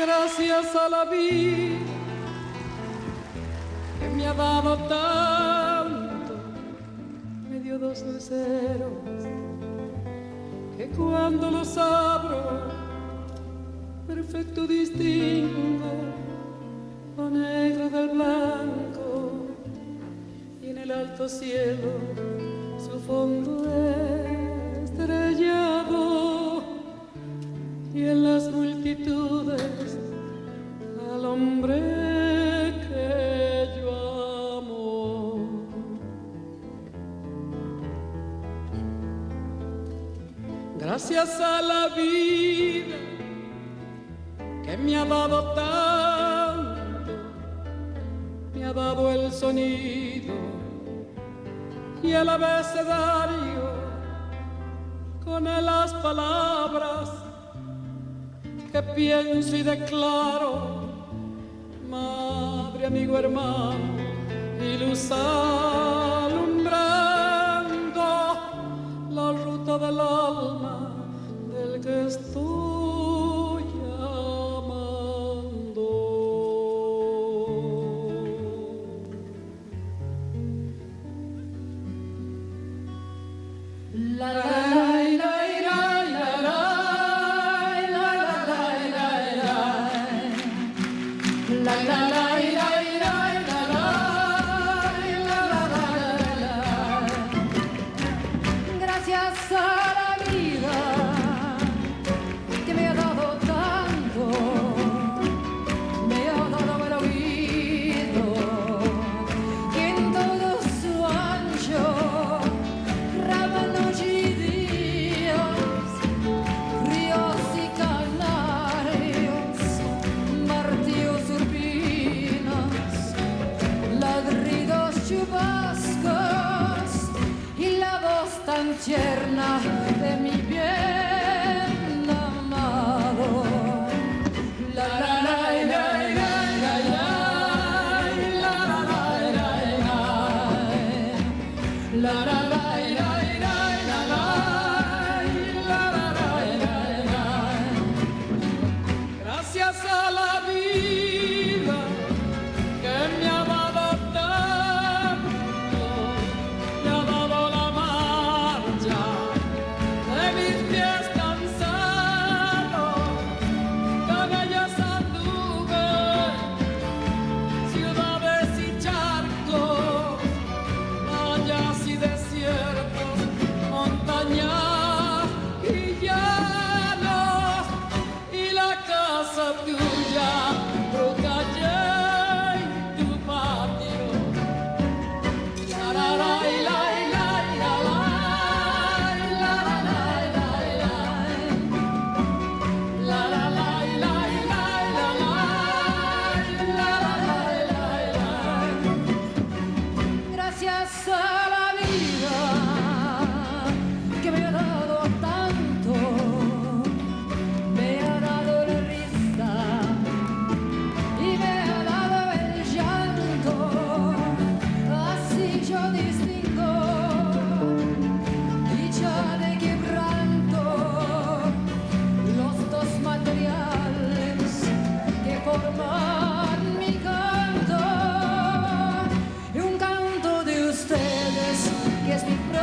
Gracias a la vida que me ha dado tanto, me dio dos luceros que cuando los abro perfecto distingo lo negro del blanco y en el alto cielo su fondo estrellado y en las multitudes al hombre que yo amo. Gracias a la vida que me ha dado tanto, me ha dado el sonido y el abecedario con las palabras que pienso y declaro, madre, amigo, hermano, y luz alumbrando la ruta del alma del que estoy amando. La, la, la. Gracias a la vida que me ha dado tanto, me ha dado el oído que en todo su ancho, rama, noche y días, ríos y canarios, martillos, urbinas, ladridos, chubascos y la voz tan tierna de mi bien amado. La la la la la la la la la la la Gracias a la vida que me ha dado tanto, me ha dado la marcha de mis pies cansados, con ellas anduve ciudades y charcos, vallas y desiertos, montañas y llanos, y la casa tuya, tu calle y tu patio. La la la la la la la la la la la Gracias a la vida que me ha dado tanto, me ha dado la risa y me ha dado el llanto, así yo distingo dicha de quebranto, los dos materiales que forman mi canto, y un canto de ustedes que es mi propio